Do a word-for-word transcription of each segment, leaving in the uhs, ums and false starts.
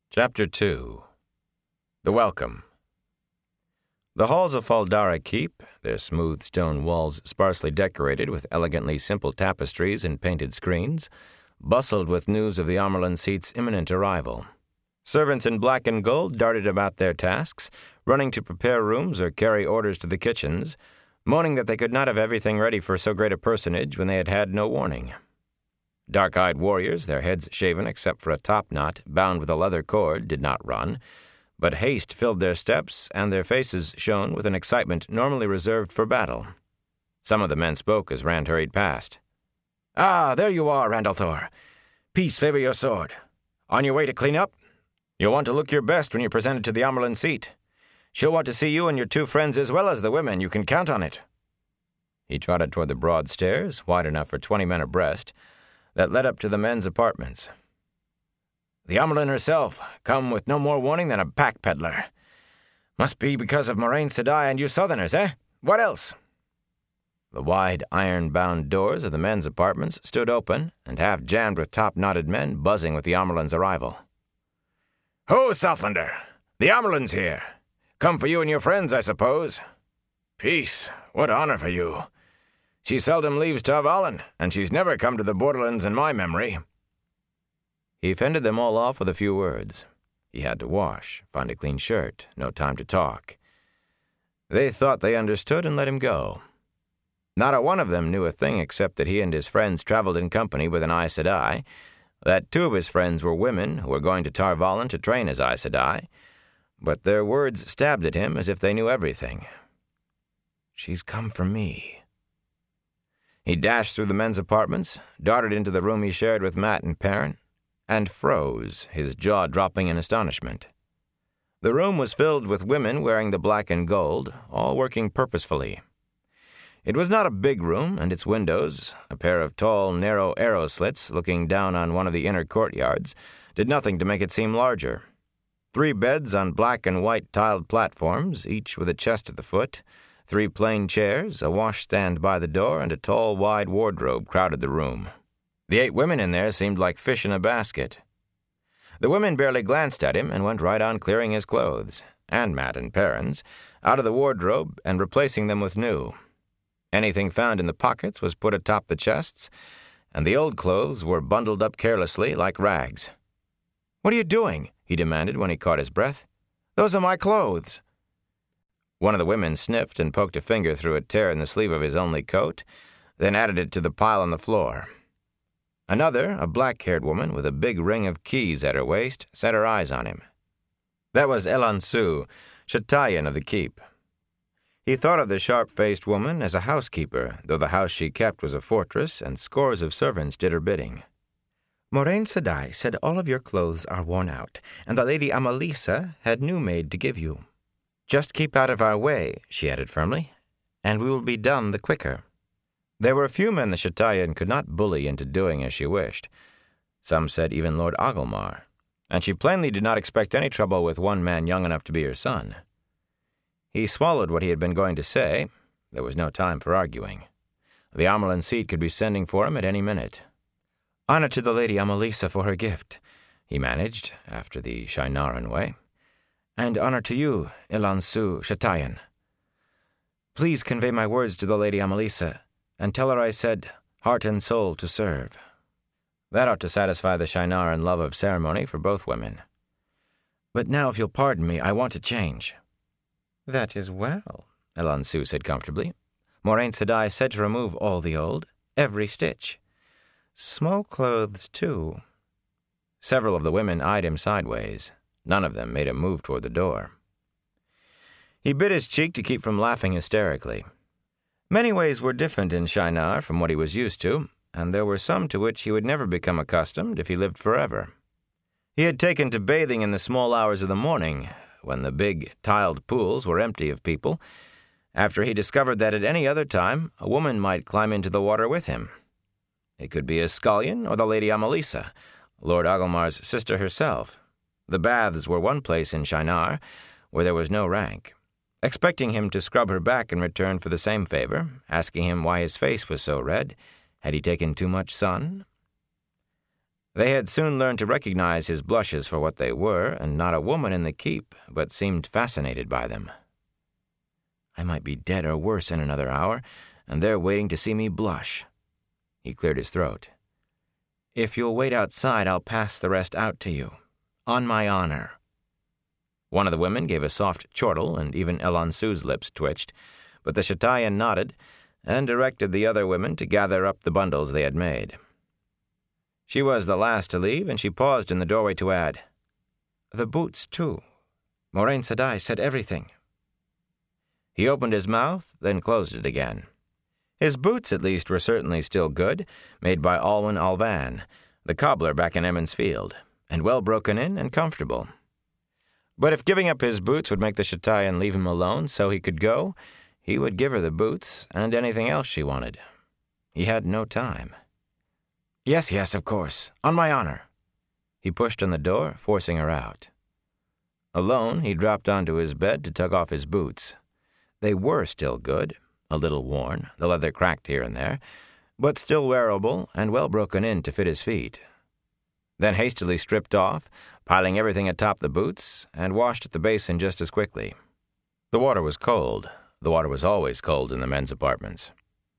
Chapter two. The Welcome. The halls of Faldara Keep, their smooth stone walls sparsely decorated with elegantly simple tapestries and painted screens, bustled with news of the Amerlin seat's imminent arrival. Servants in black and gold darted about their tasks, running to prepare rooms or carry orders to the kitchens, moaning that they could not have everything ready for so great a personage when they had had no warning. Dark-eyed warriors, their heads shaven except for a top-knot bound with a leather cord, did not run, but haste filled their steps, and their faces shone with an excitement normally reserved for battle. Some of the men spoke as Rand hurried past. "Ah, there you are, Randall Thor. Peace favor your sword. On your way to clean up? You'll want to look your best when you're presented to the Amerlin seat. She'll want to see you and your two friends as well as the women. You can count on it." He trotted toward the broad stairs, wide enough for twenty men abreast, that led up to the men's apartments. "The Amerlin herself, come with no more warning than a pack peddler. Must be because of Moraine Sedai and you Southerners, eh? What else?" The wide, iron-bound doors of the men's apartments stood open and half jammed with top-knotted men buzzing with the Amerlin's arrival. "Ho, Southlander! The Amerlin's here. Come for you and your friends, I suppose. Peace, what honor for you. She seldom leaves Tar Valon, and she's never come to the borderlands in my memory." He fended them all off with a few words. He had to wash, find a clean shirt, no time to talk. They thought they understood and let him go. Not a one of them knew a thing except that he and his friends traveled in company with an Aes Sedai, that two of his friends were women who were going to Tar Valon to train as Aes Sedai, but their words stabbed at him as if they knew everything. "She's come for me." He dashed through the men's apartments, darted into the room he shared with Matt and Perrin, and froze, his jaw dropping in astonishment. The room was filled with women wearing the black and gold, all working purposefully. It was not a big room, and its windows, a pair of tall, narrow arrow slits looking down on one of the inner courtyards, did nothing to make it seem larger. Three beds on black and white tiled platforms, each with a chest at the foot, three plain chairs, a washstand by the door, and a tall, wide wardrobe crowded the room. The eight women in there seemed like fish in a basket. The women barely glanced at him and went right on clearing his clothes, and Matt and Perrin's, out of the wardrobe and replacing them with new. Anything found in the pockets was put atop the chests, and the old clothes were bundled up carelessly like rags. "What are you doing?" he demanded when he caught his breath. "Those are my clothes." One of the women sniffed and poked a finger through a tear in the sleeve of his only coat, then added it to the pile on the floor. Another, a black-haired woman with a big ring of keys at her waist, set her eyes on him. That was Elan Su, Chatayan of the keep. He thought of the sharp-faced woman as a housekeeper, though the house she kept was a fortress, and scores of servants did her bidding. "Moraine Sedai said all of your clothes are worn out, and the Lady Amalisa had new made to give you. Just keep out of our way," she added firmly, "and we will be done the quicker." There were few men the Chatayan could not bully into doing as she wished. Some said even Lord Agelmar, and she plainly did not expect any trouble with one man young enough to be her son. He swallowed what he had been going to say. There was no time for arguing. The Amerlin seat could be sending for him at any minute. "Honor to the Lady Amalisa for her gift," he managed, after the Shienaran way. "And honor to you, Elan Su Chatayan. Please convey my words to the Lady Amalisa, and tell her I said, heart and soul to serve." That ought to satisfy the Shienaran love of ceremony for both women. "But now, if you'll pardon me, I want to change." "That is well," Elan Su said comfortably. "Moraine Sedai said to remove all the old, every stitch. Small clothes, too." Several of the women eyed him sideways. None of them made a move toward the door. He bit his cheek to keep from laughing hysterically. Many ways were different in Shienar from what he was used to, and there were some to which he would never become accustomed if he lived forever. He had taken to bathing in the small hours of the morning, when the big, tiled pools were empty of people, after he discovered that at any other time a woman might climb into the water with him. It could be a scullion or the Lady Amalisa, Lord Agelmar's sister herself. The baths were one place in Shienar where there was no rank. Expecting him to scrub her back in return for the same favor, asking him why his face was so red, had he taken too much sun? They had soon learned to recognize his blushes for what they were, and not a woman in the keep but seemed fascinated by them. I might be dead or worse in another hour, and they're waiting to see me blush. He cleared his throat. If you'll wait outside, I'll pass the rest out to you. On my honor. One of the women gave a soft chortle, and even Elansu's lips twitched, but the Chatayan nodded and directed the other women to gather up the bundles they had made. She was the last to leave, and she paused in the doorway to add, The boots, too. Moraine Sedai said everything. He opened his mouth, then closed it again. His boots, at least, were certainly still good, made by Alwyn Alvan, the cobbler back in Emmons Field, and well broken in and comfortable. But if giving up his boots would make the Chatayan leave him alone so he could go, he would give her the boots and anything else she wanted. He had no time. Yes, yes, of course. On my honor. He pushed on the door, forcing her out. Alone, he dropped onto his bed to tug off his boots. They were still good, a little worn, the leather cracked here and there, but still wearable and well broken in to fit his feet. Then hastily stripped off, piling everything atop the boots, and washed at the basin just as quickly. The water was cold. The water was always cold in the men's apartments.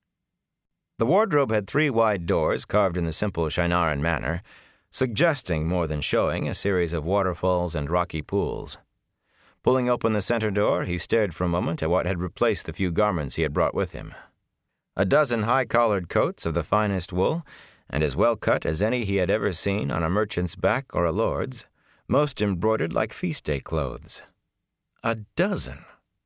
The wardrobe had three wide doors carved in the simple Shinaran manner, suggesting more than showing a series of waterfalls and rocky pools. Pulling open the center door, he stared for a moment at what had replaced the few garments he had brought with him. A dozen high-collared coats of the finest wool, and as well cut as any he had ever seen on a merchant's back or a lord's, most embroidered like feast-day clothes. A dozen!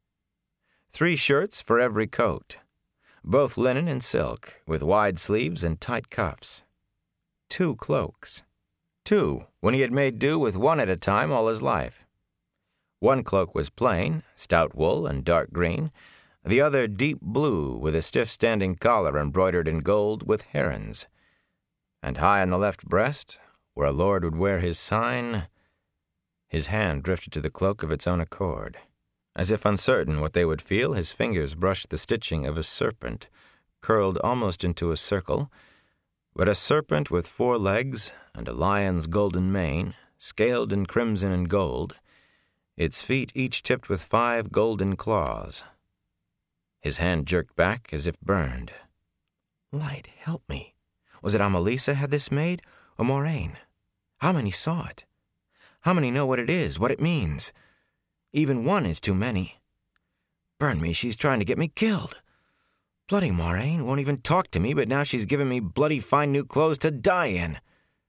Three shirts for every coat, both linen and silk, with wide sleeves and tight cuffs. Two cloaks. Two, when he had made do with one at a time all his life. One cloak was plain, stout wool and dark green, the other deep blue with a stiff-standing collar embroidered in gold with herons. And high on the left breast, where a lord would wear his sign, his hand drifted to the cloak of its own accord. As if uncertain what they would feel, his fingers brushed the stitching of a serpent, curled almost into a circle, but a serpent with four legs and a lion's golden mane, scaled in crimson and gold, its feet each tipped with five golden claws. His hand jerked back as if burned. Light, help me. Was it Amalisa had this made, or Moraine? How many saw it? How many know what it is, what it means? Even one is too many. Burn me, she's trying to get me killed. Bloody Moraine won't even talk to me, but now she's given me bloody fine new clothes to die in.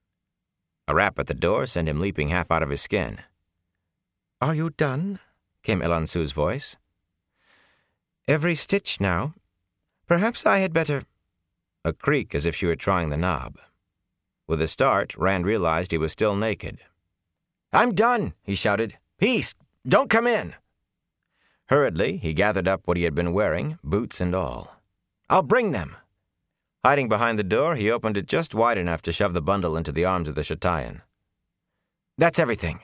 A rap at the door sent him leaping half out of his skin. Are you done? Came Elansu's voice. Every stitch now. Perhaps I had better... A creak as if she were trying the knob. With a start, Rand realized he was still naked. I'm done, he shouted. Peace! Don't come in! Hurriedly, he gathered up what he had been wearing, boots and all. I'll bring them. Hiding behind the door, he opened it just wide enough to shove the bundle into the arms of the Chatayan. That's everything.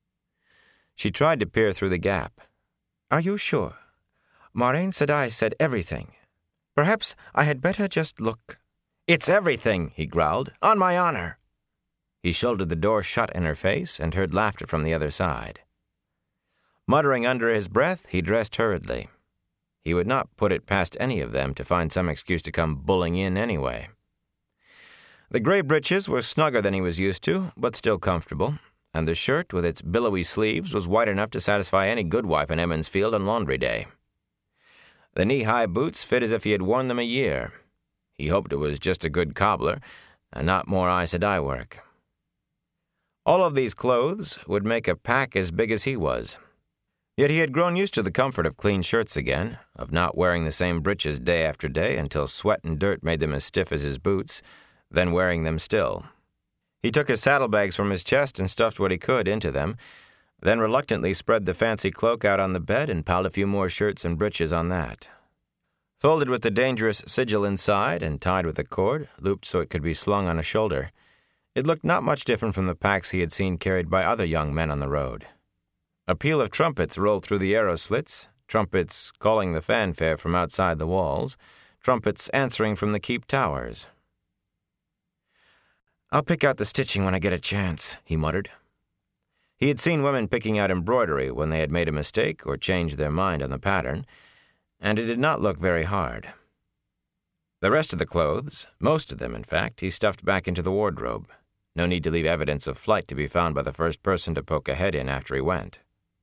She tried to peer through the gap. Are you sure? Moraine Sedai said everything. Perhaps I had better just look. It's everything, he growled. On my honor. He shouldered the door shut in her face and heard laughter from the other side. Muttering under his breath, he dressed hurriedly. He would not put it past any of them to find some excuse to come bulling in anyway. The gray breeches were snugger than he was used to, but still comfortable, and the shirt with its billowy sleeves was wide enough to satisfy any good wife in Emmons Field on laundry day. The knee-high boots fit as if he had worn them a year. He hoped it was just a good cobbler, and not more Aes Sedai work. All of these clothes would make a pack as big as he was. Yet he had grown used to the comfort of clean shirts again, of not wearing the same breeches day after day until sweat and dirt made them as stiff as his boots, then wearing them still. He took his saddlebags from his chest and stuffed what he could into them, then reluctantly spread the fancy cloak out on the bed and piled a few more shirts and breeches on that. Folded with the dangerous sigil inside and tied with a cord, looped so it could be slung on a shoulder, it looked not much different from the packs he had seen carried by other young men on the road. A peal of trumpets rolled through the arrow slits, trumpets calling the fanfare from outside the walls, trumpets answering from the keep towers. "I'll pick out the stitching when I get a chance," he muttered. He had seen women picking out embroidery when they had made a mistake or changed their mind on the pattern, and it did not look very hard. The rest of the clothes, most of them in fact, he stuffed back into the wardrobe. No need to leave evidence of flight to be found by the first person to poke a head in after he went.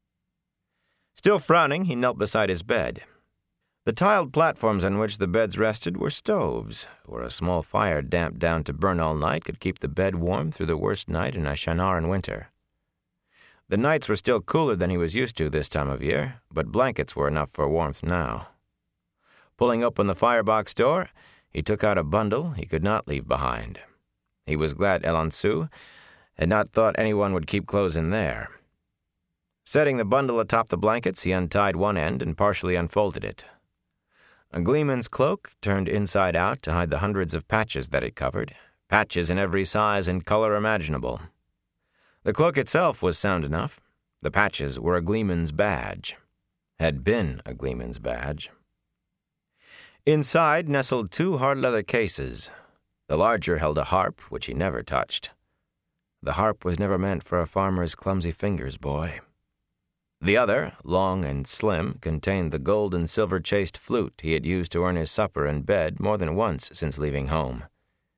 Still frowning, he knelt beside his bed. The tiled platforms on which the beds rested were stoves, where a small fire damped down to burn all night could keep the bed warm through the worst night in Ashanar in winter. The nights were still cooler than he was used to this time of year, but blankets were enough for warmth now. Pulling open the firebox door, he took out a bundle he could not leave behind. He was glad Elansu had not thought anyone would keep clothes in there. Setting the bundle atop the blankets, he untied one end and partially unfolded it. A gleeman's cloak turned inside out to hide the hundreds of patches that it covered, patches in every size and color imaginable. The cloak itself was sound enough. The patches were a gleeman's badge. Had been a gleeman's badge. Inside nestled two hard leather cases. The larger held a harp, which he never touched. The harp was never meant for a farmer's clumsy fingers, boy. The other, long and slim, contained the gold and silver-chased flute he had used to earn his supper and bed more than once since leaving home.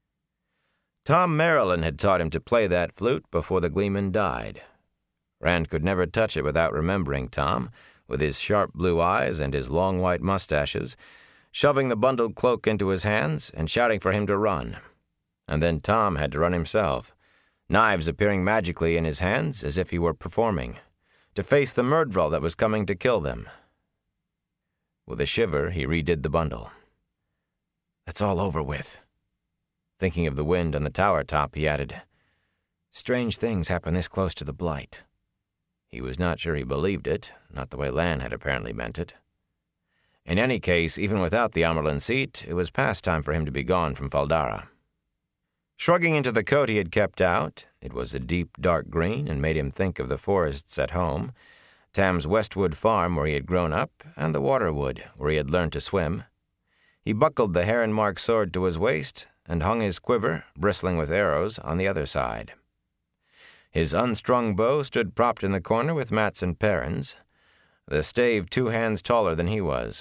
Tom Marilyn had taught him to play that flute before the gleeman died. Rand could never touch it without remembering Tom, with his sharp blue eyes and his long white mustaches, shoving the bundled cloak into his hands and shouting for him to run. And then Tom had to run himself, knives appearing magically in his hands as if he were performing, to face the Myrddraal that was coming to kill them. With a shiver, he redid the bundle. "That's all over with." Thinking of the wind on the tower top, he added, "Strange things happen this close to the Blight." He was not sure he believed it, not the way Lan had apparently meant it. In any case, even without the Amyrlin seat, it was past time for him to be gone from Fal Dara. Shrugging into the coat he had kept out, it was a deep, dark green and made him think of the forests at home, Tam's Westwood farm where he had grown up, and the Waterwood where he had learned to swim. He buckled the heron-marked sword to his waist and hung his quiver, bristling with arrows, on the other side. His unstrung bow stood propped in the corner with mats and parens, the stave two hands taller than he was.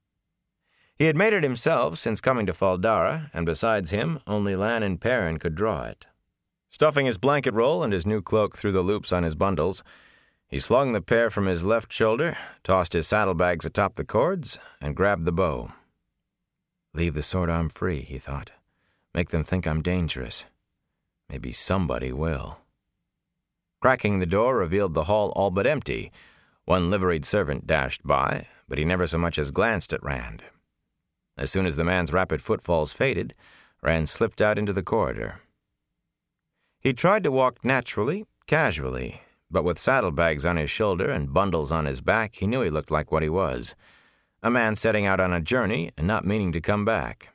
He had made it himself since coming to Fal Dara, and besides him, only Lan and Perrin could draw it. Stuffing his blanket roll and his new cloak through the loops on his bundles, he slung the pair from his left shoulder, tossed his saddlebags atop the cords, and grabbed the bow. "Leave the sword arm free," he thought. "Make them think I'm dangerous. Maybe somebody will." Cracking the door revealed the hall all but empty. One liveried servant dashed by, but he never so much as glanced at Rand. As soon as the man's rapid footfalls faded, Rand slipped out into the corridor. He tried to walk naturally, casually, but with saddlebags on his shoulder and bundles on his back, he knew he looked like what he was, a man setting out on a journey and not meaning to come back.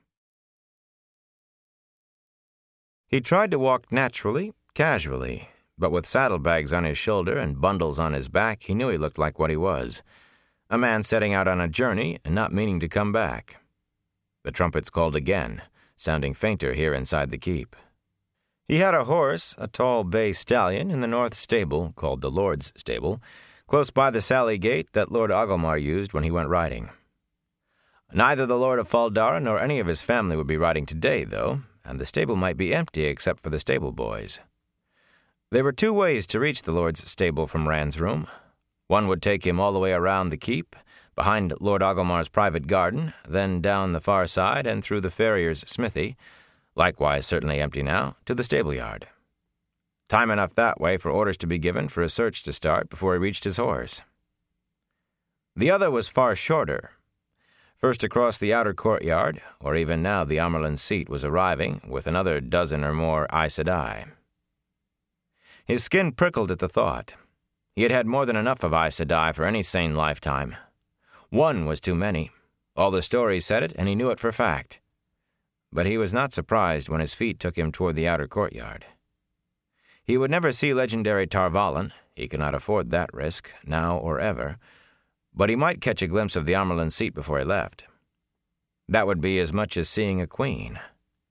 He tried to walk naturally, casually, but with saddlebags on his shoulder and bundles on his back, he knew he looked like what he was, a man setting out on a journey and not meaning to come back. The trumpets called again, sounding fainter here inside the keep. He had a horse, a tall bay stallion, in the north stable, called the Lord's Stable, close by the Sally Gate that Lord Agelmar used when he went riding. Neither the Lord of Fal Dara nor any of his family would be riding today, though, and the stable might be empty except for the stable boys. There were two ways to reach the Lord's Stable from Rand's room. One would take him all the way around the keep, behind Lord Agelmar's private garden, then down the far side and through the farrier's smithy, likewise certainly empty now, to the stable-yard. Time enough that way for orders to be given for a search to start before he reached his horse. The other was far shorter. First across the outer courtyard, or even now the Amyrlin seat was arriving, with another dozen or more Aes Sedai. His skin prickled at the thought. He had had more than enough of Aes Sedai for any sane lifetime. One was too many. All the stories said it, and he knew it for fact. But he was not surprised when his feet took him toward the outer courtyard. He would never see legendary Tar Valon. He could not afford that risk, now or ever. But he might catch a glimpse of the Amyrlin seat before he left. That would be as much as seeing a queen.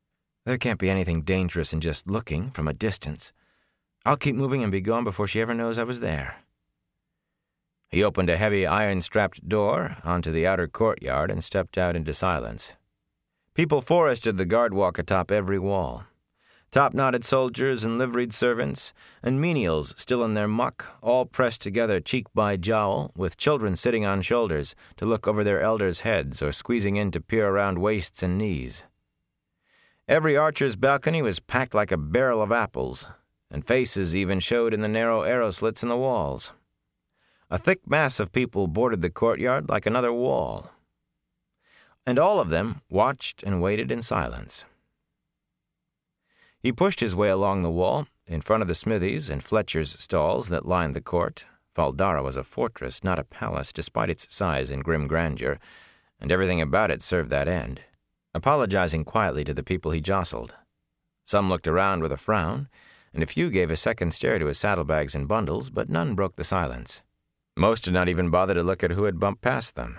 There can't be anything dangerous in just looking from a distance. I'll keep moving and be gone before she ever knows I was there." He opened a heavy iron-strapped door onto the outer courtyard and stepped out into silence. People forested the guard walk atop every wall. Top-knotted soldiers and liveried servants, and menials still in their muck, all pressed together cheek by jowl, with children sitting on shoulders to look over their elders' heads or squeezing in to peer around waists and knees. Every archer's balcony was packed like a barrel of apples, and faces even showed in the narrow arrow slits in the walls. A thick mass of people bordered the courtyard like another wall. And all of them watched and waited in silence. He pushed his way along the wall, in front of the smithies and Fletcher's stalls that lined the court. Fal Dara was a fortress, not a palace, despite its size and grim grandeur, and everything about it served that end, apologizing quietly to the people he jostled. Some looked around with a frown, and a few gave a second stare to his saddlebags and bundles, but none broke the silence. Most did not even bother to look at who had bumped past them.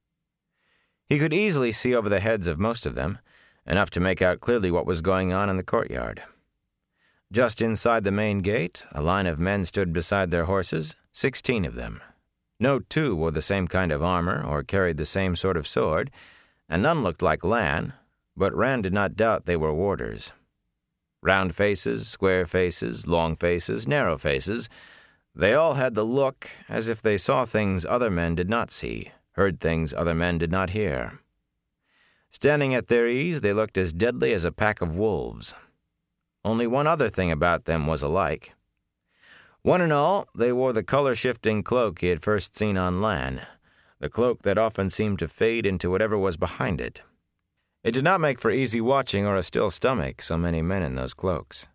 He could easily see over the heads of most of them, enough to make out clearly what was going on in the courtyard. Just inside the main gate, a line of men stood beside their horses, sixteen of them. No two wore the same kind of armor or carried the same sort of sword, and none looked like Lan, but Rand did not doubt they were warders. Round faces, square faces, long faces, narrow faces, they all had the look as if they saw things other men did not see, heard things other men did not hear. Standing at their ease, they looked as deadly as a pack of wolves. Only one other thing about them was alike. One and all, they wore the color-shifting cloak he had first seen on Lan, the cloak that often seemed to fade into whatever was behind it. It did not make for easy watching or a still stomach, so many men in those cloaks.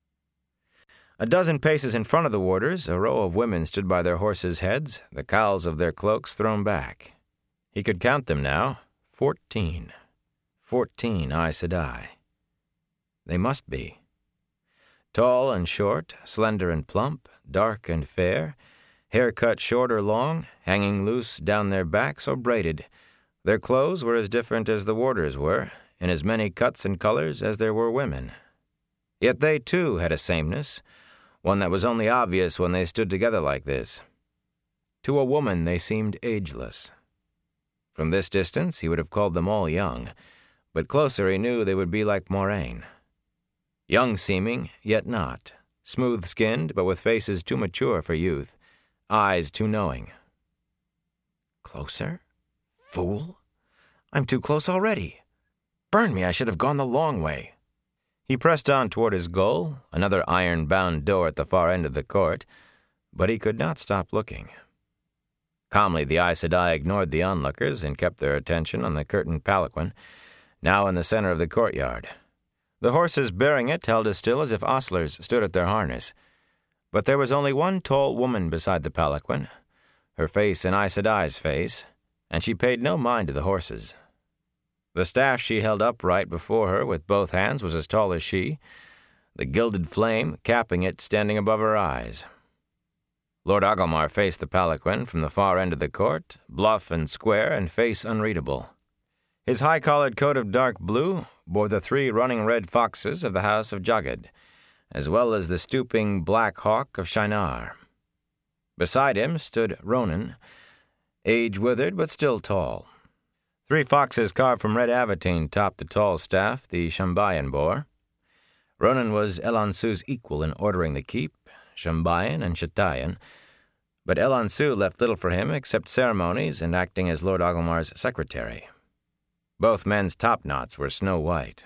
A dozen paces in front of the warders, a row of women stood by their horses' heads, the cowls of their cloaks thrown back. He could count them now, fourteen. Fourteen Aes Sedai. They must be. Tall and short, slender and plump, dark and fair, hair cut short or long, hanging loose down their backs or braided. Their clothes were as different as the warders were, in as many cuts and colors as there were women. Yet they, too, had a sameness, one that was only obvious when they stood together like this. To a woman they seemed ageless. From this distance he would have called them all young, but closer he knew they would be like Moraine. Young-seeming, yet not, smooth-skinned, but with faces too mature for youth, eyes too knowing. Closer? Fool! I'm too close already. Burn me, I should have gone the long way. He pressed on toward his goal, another iron-bound door at the far end of the court, but he could not stop looking. Calmly the Aes Sedai ignored the onlookers and kept their attention on the curtained palanquin, now in the center of the courtyard. The horses bearing it held as still as if ostlers stood at their harness, but there was only one tall woman beside the palanquin, her face an Aes Sedai's face, and she paid no mind to the horses. The staff she held upright before her with both hands was as tall as she, the gilded flame capping it standing above her eyes. Lord Agelmar faced the palanquin from the far end of the court, bluff and square and face unreadable. His high-collared coat of dark blue bore the three running red foxes of the House of Jagad, as well as the stooping black hawk of Shinar. Beside him stood Ronan, age-withered but still tall. Three foxes carved from red avatine topped the tall staff the Shambayan bore. Ronan was Elansu's equal in ordering the keep, Shambayan and Chatayan, but Elansu left little for him except ceremonies and acting as Lord Agelmar's secretary. Both men's top-knots were snow-white.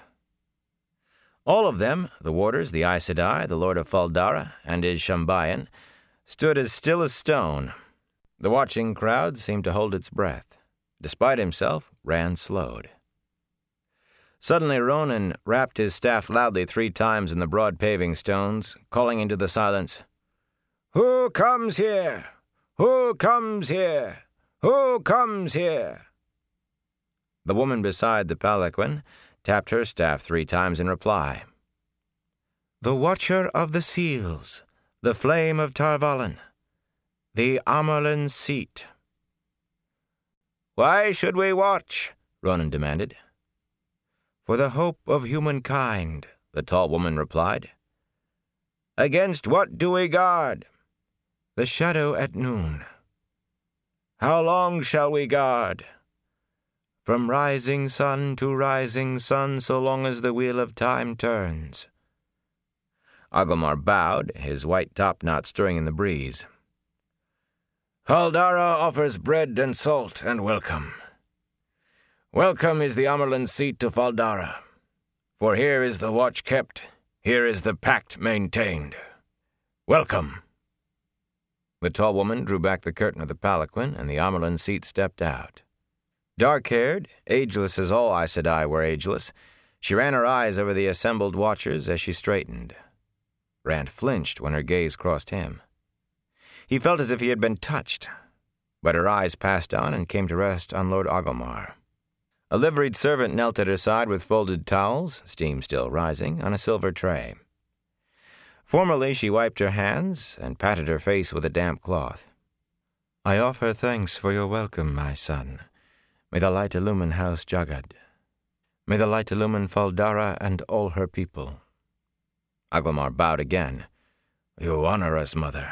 All of them, the warders, the Aes Sedai, the Lord of Fal Dara, and his Shambayan, stood as still as stone. The watching crowd seemed to hold its breath. Despite himself, Rand slowed. Suddenly Ronan rapped his staff loudly three times in the broad paving stones, calling into the silence, "Who comes here? Who comes here? Who comes here?" The woman beside the palanquin tapped her staff three times in reply. "The Watcher of the Seals, the Flame of Tar Valon, the Amyrlin's Seat." "Why should we watch?" Ronan demanded. For the hope of humankind, the tall woman replied. Against what do we guard? The shadow at noon. How long shall we guard? From rising sun to rising sun, so long as the wheel of time turns. Agelmar bowed, his white topknot stirring in the breeze. Fal Dara offers bread and salt and welcome. Welcome is the Amyrlin seat to Fal Dara, for here is the watch kept, here is the pact maintained. Welcome. The tall woman drew back the curtain of the palanquin, and the Amyrlin seat stepped out. Dark-haired, ageless as all Aes Sedai were ageless, she ran her eyes over the assembled watchers as she straightened. Rand flinched when her gaze crossed him. He felt as if he had been touched, but her eyes passed on and came to rest on Lord Agelmar. A liveried servant knelt at her side with folded towels, steam still rising, on a silver tray. Formally she wiped her hands and patted her face with a damp cloth. I offer thanks for your welcome, my son. May the light illumine House Jagad. May the light illumine Fal Dara and all her people. Agelmar bowed again. You honor us, mother.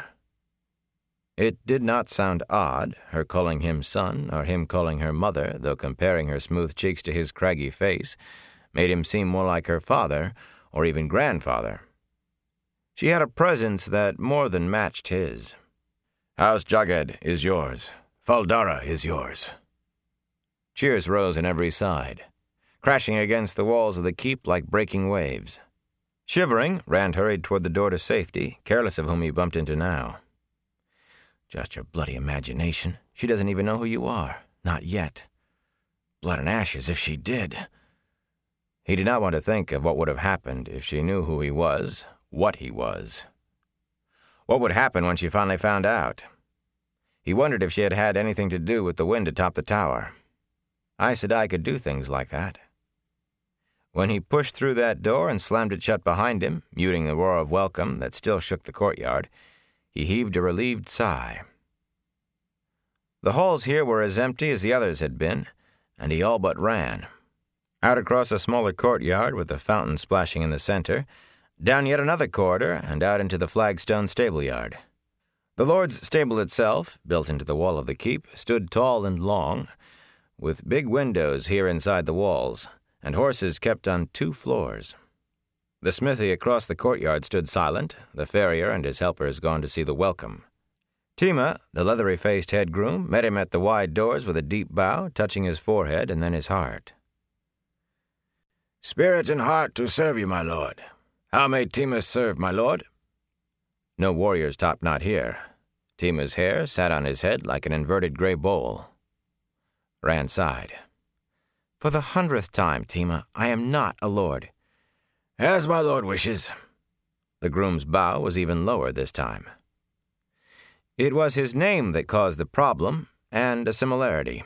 It did not sound odd, her calling him son, or him calling her mother, though comparing her smooth cheeks to his craggy face made him seem more like her father, or even grandfather. She had a presence that more than matched his. House Jagad is yours. Fal Dara is yours. Cheers rose on every side, crashing against the walls of the keep like breaking waves. Shivering, Rand hurried toward the door to safety, careless of whom he bumped into now. Just your bloody imagination. She doesn't even know who you are. Not yet. Blood and ashes if she did. He did not want to think of what would have happened if she knew who he was, what he was. What would happen when she finally found out? He wondered if she had had anything to do with the wind atop the tower. Aes Sedai could do things like that. When he pushed through that door and slammed it shut behind him, muting the roar of welcome that still shook the courtyard, he heaved a relieved sigh. The halls here were as empty as the others had been, and he all but ran. Out across a smaller courtyard with a fountain splashing in the center, down yet another corridor, and out into the flagstone stableyard. The Lord's stable itself, built into the wall of the keep, stood tall and long, with big windows here inside the walls, and horses kept on two floors. The smithy across the courtyard stood silent, the farrier and his helpers gone to see the welcome. Tima, the leathery-faced head groom, met him at the wide doors with a deep bow, touching his forehead and then his heart. Spirit and heart to serve you, my lord. How may Tima serve, my lord? No warrior's topknot here. Tima's hair sat on his head like an inverted gray bowl. Rand sighed. For the hundredth time, Tima, I am not a lord. As my lord wishes. The groom's bow was even lower this time. It was his name that caused the problem, and a similarity.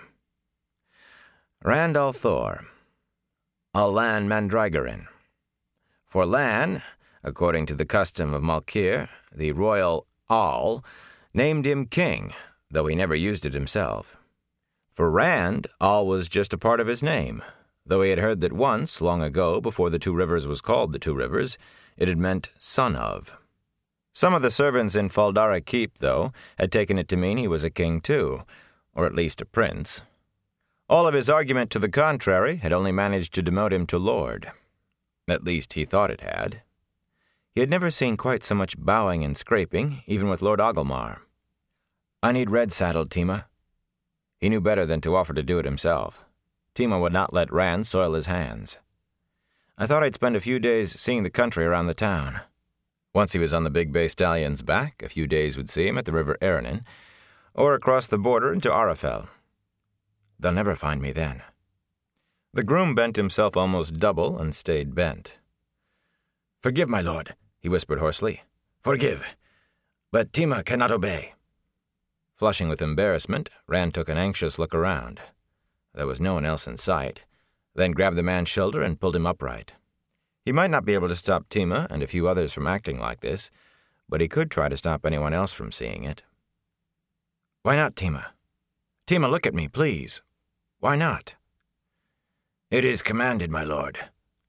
Rand al'Thor, Allan Mandragoran. For Lan, according to the custom of Malkir, the royal Al named him king, though he never used it himself. For Rand, Al was just a part of his name, though he had heard that once, long ago, before the Two Rivers was called the Two Rivers, it had meant son of. Some of the servants in Fal Dara Keep, though, had taken it to mean he was a king too, or at least a prince. All of his argument to the contrary had only managed to demote him to lord. At least he thought it had. He had never seen quite so much bowing and scraping, even with Lord Agelmar. I need red saddled, Tima. He knew better than to offer to do it himself. Tima would not let Rand soil his hands. I thought I'd spend a few days seeing the country around the town. Once he was on the big bay stallion's back, a few days would see him at the River Eranin, or across the border into Arafel. They'll never find me then. The groom bent himself almost double and stayed bent. Forgive, my lord, he whispered hoarsely. Forgive. But Tima cannot obey. Flushing with embarrassment, Rand took an anxious look around. There was no one else in sight, then grabbed the man's shoulder and pulled him upright. He might not be able to stop Tima and a few others from acting like this, but he could try to stop anyone else from seeing it. Why not, Tima? Tima, look at me, please. Why not? It is commanded, my lord.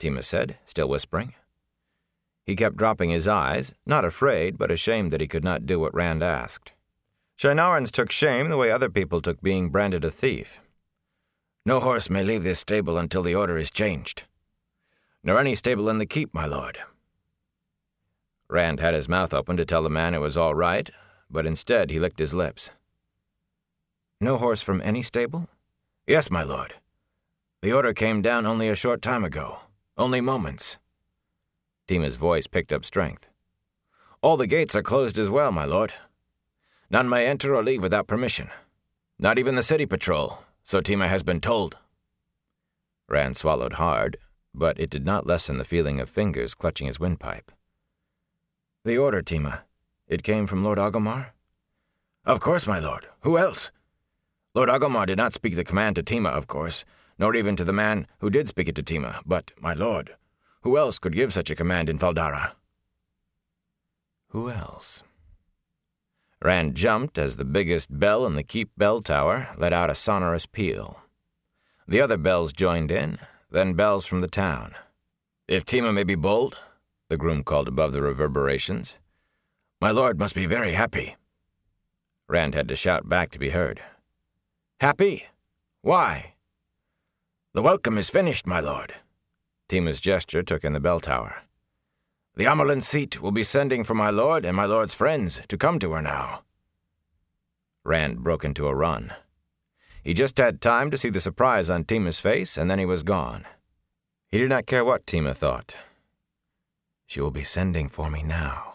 Tima said, still whispering. He kept dropping his eyes, not afraid, but ashamed that he could not do what Rand asked. Shienarans took shame the way other people took being branded a thief. No horse may leave this stable until the order is changed. Nor any stable in the keep, my lord. Rand had his mouth open to tell the man it was all right, but instead he licked his lips. No horse from any stable? Yes, my lord. The order came down only a short time ago. Only moments. Tima's voice picked up strength. All the gates are closed as well, my lord. None may enter or leave without permission. Not even the city patrol, so Tima has been told. Rand swallowed hard, but it did not lessen the feeling of fingers clutching his windpipe. The order, Tima. It came from Lord Agomar? Of course, my lord. Who else? Lord Agomar did not speak the command to Tima, of course, nor even to the man who did speak it to Tima, but, my lord, who else could give such a command in Fal Dara? Who else? Rand jumped as the biggest bell in the keep bell tower let out a sonorous peal. The other bells joined in, then bells from the town. If Tima may be bold, the groom called above the reverberations, my lord must be very happy. Rand had to shout back to be heard. Happy? Why? The welcome is finished, my lord. Tima's gesture took in the bell tower. The Amyrlin seat will be sending for my lord and my lord's friends to come to her now. Rand broke into a run. He just had time to see the surprise on Tima's face, and then he was gone. He did not care what Tima thought. She will be sending for me now.